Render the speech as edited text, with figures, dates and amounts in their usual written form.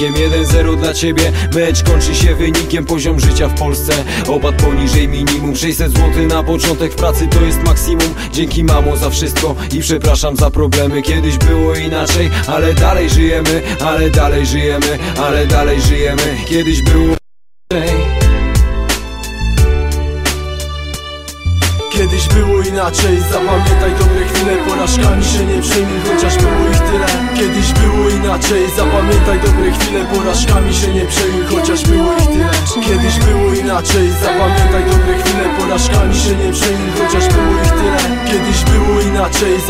wynikiem 1-0 dla ciebie. Mecz kończy się wynikiem, poziom życia w Polsce opadł poniżej minimum. 600 zł na początek w pracy to jest maksimum. Dzięki mamo za wszystko i przepraszam za problemy. Kiedyś było inaczej, ale dalej żyjemy, ale dalej żyjemy, ale dalej żyjemy. Kiedyś było inaczej. Kiedyś było inaczej, zapamiętaj dobre chwile. Porażkami się nie przejmuj, chociaż było ich tyle. Kiedyś było inaczej, zapamiętaj dobre chwile. Porażkami się nie przejmuj, chociaż było ich tyle. Kiedyś było inaczej, zapamiętaj dobre chwile. Porażkami się nie przejmuj, chociaż było ich tyle. Kiedyś było inaczej,